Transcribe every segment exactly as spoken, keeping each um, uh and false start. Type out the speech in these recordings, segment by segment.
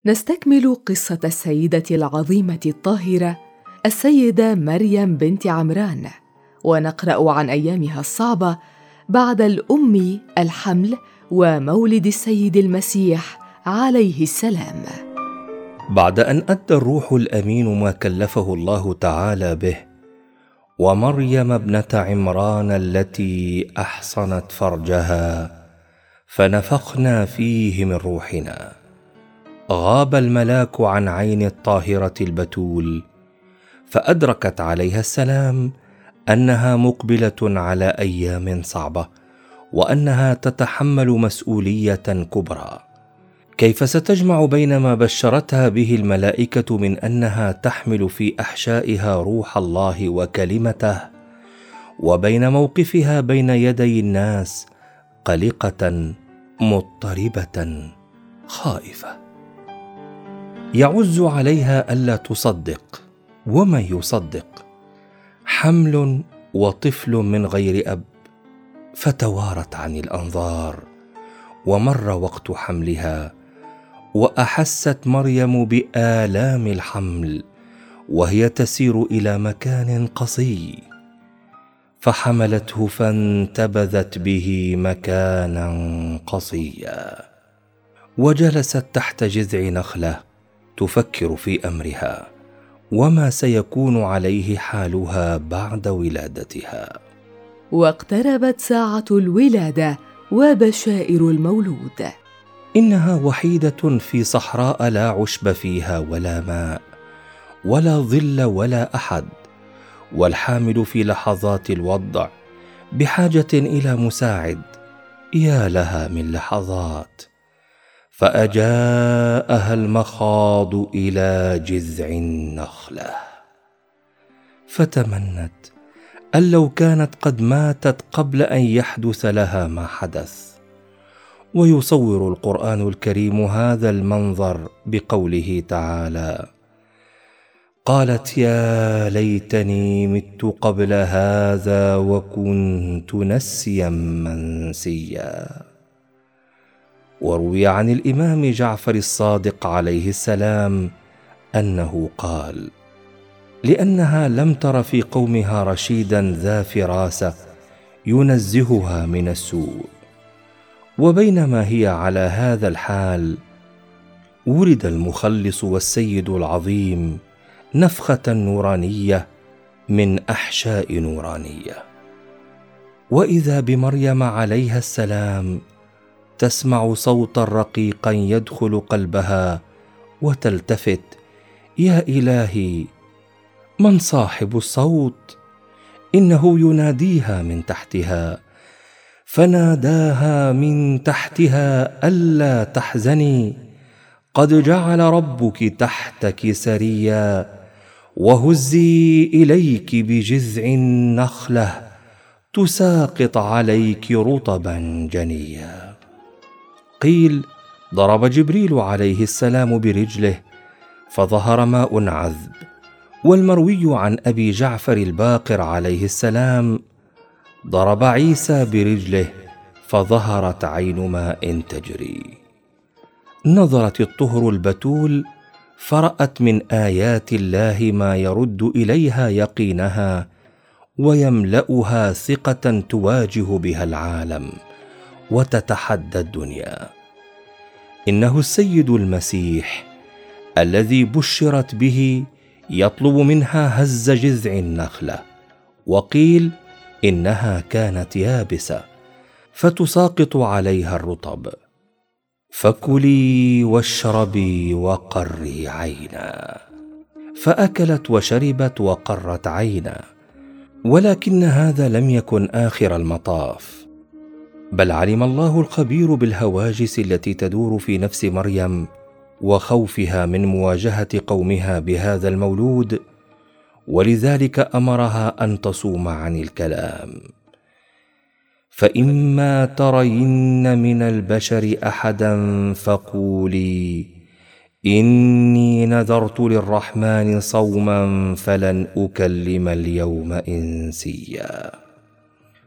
نستكمل قصة السيدة العظيمة الطاهرة السيدة مريم بنت عمران، ونقرأ عن أيامها الصعبة بعد الأم، الحمل، ومولد السيد المسيح عليه السلام. بعد أن أدى الروح الأمين ما كلفه الله تعالى به، ومريم ابنة عمران التي أحصنت فرجها فنفخنا فيه من روحنا، غاب الملاك عن عين الطاهرة البتول، فأدركت عليها السلام أنها مقبلة على أيام صعبة، وأنها تتحمل مسؤولية كبرى. كيف ستجمع بين ما بشرتها به الملائكة من أنها تحمل في أحشائها روح الله وكلمته، وبين موقفها بين يدي الناس قلقة مضطربة خائفة؟ يعز عليها ألا تصدق، ومن يصدق؟ حمل وطفل من غير أب، فتوارت عن الأنظار، ومر وقت حملها، وأحست مريم بآلام الحمل وهي تسير إلى مكان قصي، فحملته فانتبذت به مكانا قصيا، وجلست تحت جذع نخلة تفكر في أمرها وما سيكون عليه حالها بعد ولادتها. واقتربت ساعة الولادة وبشائر المولود. إنها وحيدة في صحراء لا عشب فيها ولا ماء ولا ظل ولا أحد، والحامل في لحظات الوضع بحاجة إلى مساعد. يا لها من لحظات! فأجاءها المخاض إلى جذع النخلة، فتمنت أن لو كانت قد ماتت قبل أن يحدث لها ما حدث. ويصور القرآن الكريم هذا المنظر بقوله تعالى: قالت يا ليتني مت قبل هذا وكنت نسيا منسيا. وروي عن الإمام جعفر الصادق عليه السلام أنه قال: لأنها لم تر في قومها رشيدا ذا فراسة ينزهها من السوء. وبينما هي على هذا الحال، ولد المخلص والسيد العظيم نفخة نورانية من أحشاء نورانية، وإذا بمريم عليها السلام تسمع صوتا رقيقا يدخل قلبها وتلتفت: يا إلهي، من صاحب الصوت؟ إنه يناديها من تحتها، فناداها من تحتها: ألا تحزني، قد جعل ربك تحتك سريا، وهزي إليك بجذع النخلة تساقط عليك رطبا جنيا. قيل: ضرب جبريل عليه السلام برجله فظهر ماء عذب. والمروي عن أبي جعفر الباقر عليه السلام: ضرب عيسى برجله فظهرت عين ماء تجري. نظرت الطهر البتول فرأت من آيات الله ما يرد إليها يقينها ويملأها ثقة تواجه بها العالم وتتحدى الدنيا. إنه السيد المسيح الذي بشرت به يطلب منها هز جذع النخلة، وقيل إنها كانت يابسة فتساقط عليها الرطب. فكلي واشربي وقري عينا. فأكلت وشربت وقرت عينا. ولكن هذا لم يكن آخر المطاف، بل علم الله الخبير بالهواجس التي تدور في نفس مريم وخوفها من مواجهة قومها بهذا المولود، ولذلك أمرها أن تصوم عن الكلام. فإما ترين من البشر أحدا فقولي إني نذرت للرحمن صوما فلن أكلم اليوم إنسيا.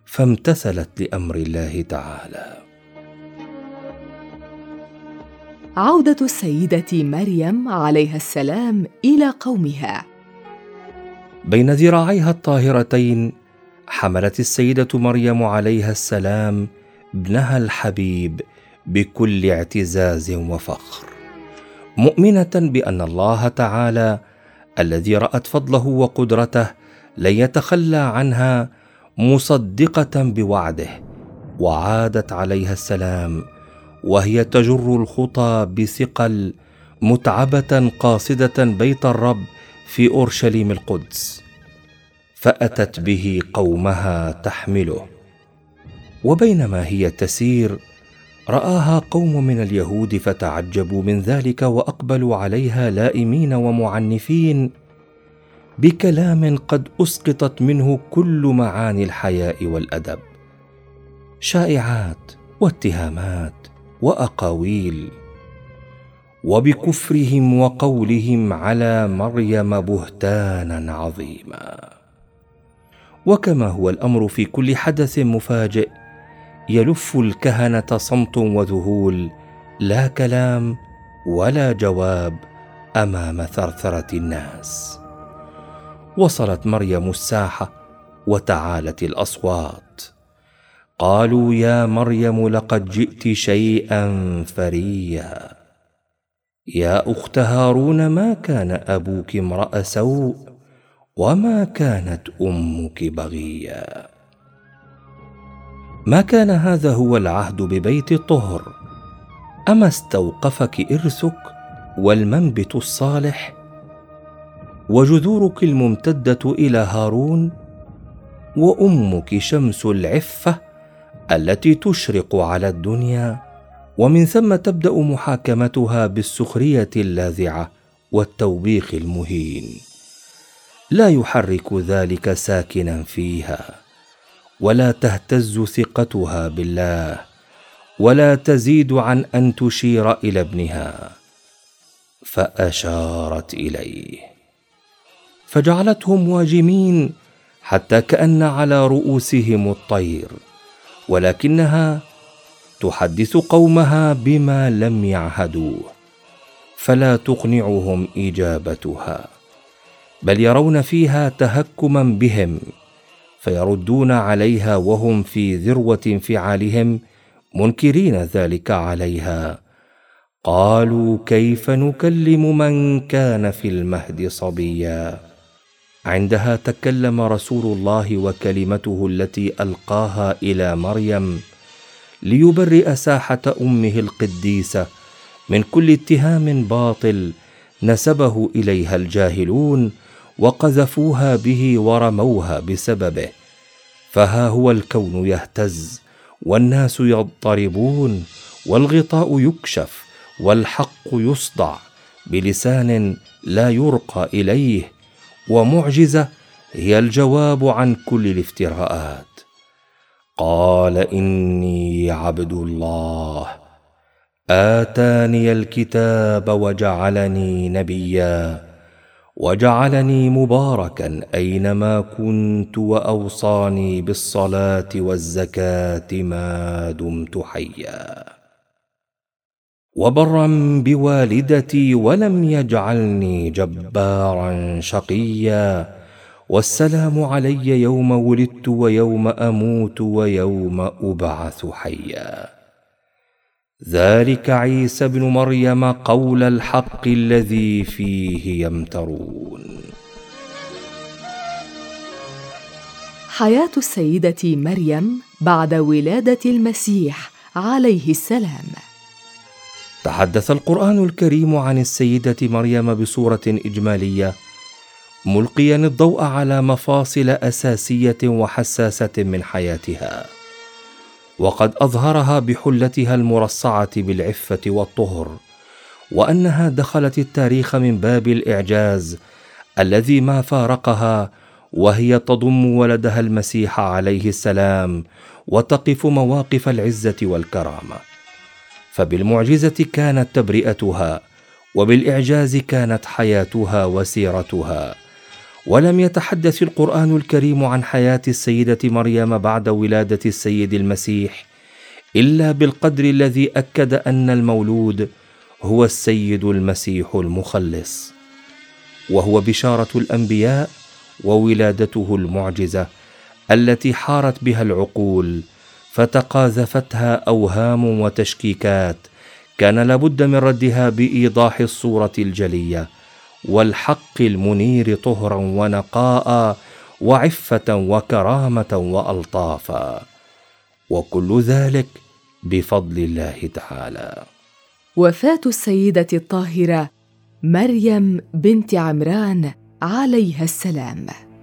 فامتثلت لأمر الله تعالى. عودة السيدة مريم عليها السلام إلى قومها. بين ذراعيها الطاهرتين حملت السيدة مريم عليها السلام ابنها الحبيب بكل اعتزاز وفخر، مؤمنة بأن الله تعالى الذي رأت فضله وقدرته لن يتخلى عنها، مصدقة بوعده. وعادت عليها السلام وهي تجر الخطى بثقل، متعبة قاصدة بيت الرب في أورشليم القدس، فأتت به قومها تحمله. وبينما هي تسير رآها قوم من اليهود فتعجبوا من ذلك، وأقبلوا عليها لائمين ومعنفين بكلام قد أسقطت منه كل معاني الحياء والأدب، شائعات واتهامات وأقاويل، وبكفرهم وقولهم على مريم بهتانا عظيما. وكما هو الأمر في كل حدث مفاجئ، يلف الكهنة صمت وذهول، لا كلام ولا جواب أمام ثرثرة الناس. وصلت مريم الساحة وتعالت الأصوات، قالوا يا مريم لقد جئت شيئا فريا، يا أخت هارون ما كان أبوك امرأ سوء وما كانت أمك بغيا. ما كان هذا هو العهد ببيت الطهر؟ أما استوقفك إرثك والمنبت الصالح وجذورك الممتدة إلى هارون، وأمك شمس العفة التي تشرق على الدنيا، ومن ثم تبدأ محاكمتها بالسخرية اللاذعة والتوبيخ المهين. لا يحرك ذلك ساكنا فيها، ولا تهتز ثقتها بالله، ولا تزيد عن أن تشير إلى ابنها. فأشارت إليه فجعلتهم واجمين حتى كأن على رؤوسهم الطير، ولكنها تحدث قومها بما لم يعهدوه، فلا تقنعهم إجابتها، بل يرون فيها تهكما بهم، فيردون عليها وهم في ذروة انفعالهم منكرين ذلك عليها. قالوا كيف نكلم من كان في المهد صبيا. عندها تكلم رسول الله وكلمته التي ألقاها إلى مريم ليبرئ ساحة أمه القديسة من كل اتهام باطل نسبه إليها الجاهلون وقذفوها به ورموها بسببه. فها هو الكون يهتز والناس يضطربون، والغطاء يكشف والحق يصدع بلسان لا يرقى إليه، ومعجزة هي الجواب عن كل الافتراءات. قال إني عبد الله آتاني الكتاب وجعلني نبيا وجعلني مباركا أينما كنت وأوصاني بالصلاة والزكاة ما دمت حيا وبرا بوالدتي ولم يجعلني جبارا شقيا والسلام علي يوم ولدت ويوم أموت ويوم أبعث حيا. ذلك عيسى ابن مريم قول الحق الذي فيه يمترون. حياة السيدة مريم بعد ولادة المسيح عليه السلام. تحدث القرآن الكريم عن السيدة مريم بصورة إجمالية، ملقيا الضوء على مفاصل أساسية وحساسة من حياتها، وقد أظهرها بحلتها المرصعة بالعفة والطهر، وأنها دخلت التاريخ من باب الإعجاز الذي ما فارقها، وهي تضم ولدها المسيح عليه السلام وتقف مواقف العزة والكرامة. فبالمعجزة كانت تبرئتها، وبالإعجاز كانت حياتها وسيرتها. ولم يتحدث القرآن الكريم عن حياة السيدة مريم بعد ولادة السيد المسيح إلا بالقدر الذي أكد أن المولود هو السيد المسيح المخلص، وهو بشارة الأنبياء وولادته المعجزة التي حارت بها العقول فتقاذفتها أوهام وتشكيكات كان لابد من ردها بإيضاح الصورة الجلية والحق المنير طهرا ونقاء وعفة وكرامة وألطافا، وكل ذلك بفضل الله تعالى. وفاة السيدة الطاهرة مريم بنت عمران عليها السلام.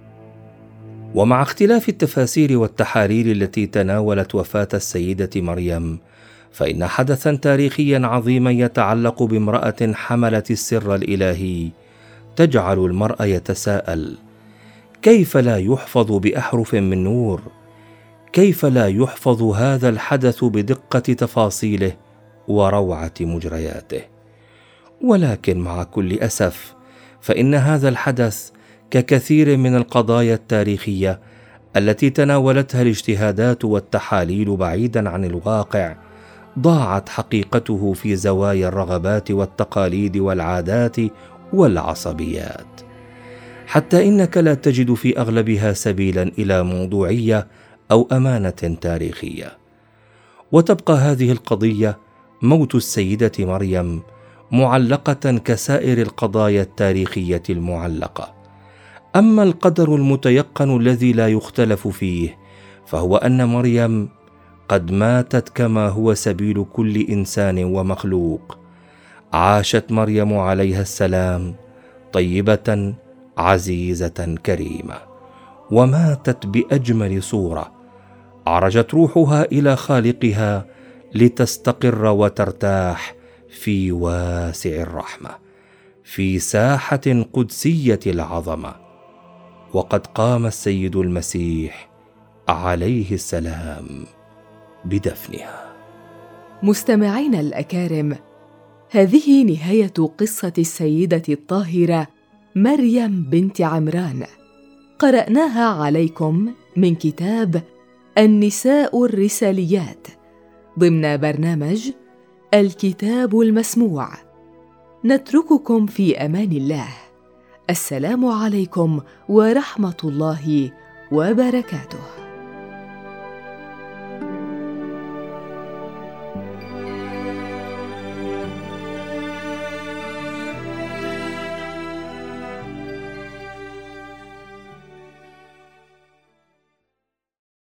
ومع اختلاف التفاسير والتحاليل التي تناولت وفاة السيدة مريم، فإن حدثا تاريخيا عظيما يتعلق بامرأة حملت السر الإلهي تجعل المرء يتساءل: كيف لا يحفظ بأحرف من نور؟ كيف لا يحفظ هذا الحدث بدقة تفاصيله وروعة مجرياته؟ ولكن مع كل أسف فإن هذا الحدث ككثير من القضايا التاريخية التي تناولتها الاجتهادات والتحاليل بعيدا عن الواقع، ضاعت حقيقته في زوايا الرغبات والتقاليد والعادات والعصبيات، حتى إنك لا تجد في أغلبها سبيلا إلى موضوعية أو أمانة تاريخية. وتبقى هذه القضية، موت السيدة مريم، معلقة كسائر القضايا التاريخية المعلقة. أما القدر المتيقن الذي لا يختلف فيه، فهو أن مريم قد ماتت كما هو سبيل كل إنسان ومخلوق. عاشت مريم عليها السلام طيبة عزيزة كريمة، وماتت بأجمل صورة. عرجت روحها إلى خالقها لتستقر وترتاح في واسع الرحمة، في ساحة قدسية العظمة. وقد قام السيد المسيح عليه السلام بدفنها. مستمعينا الأكارم، هذه نهاية قصة السيدة الطاهرة مريم بنت عمران، قرأناها عليكم من كتاب النساء الرساليات ضمن برنامج الكتاب المسموع. نترككم في أمان الله. السلام عليكم ورحمة الله وبركاته.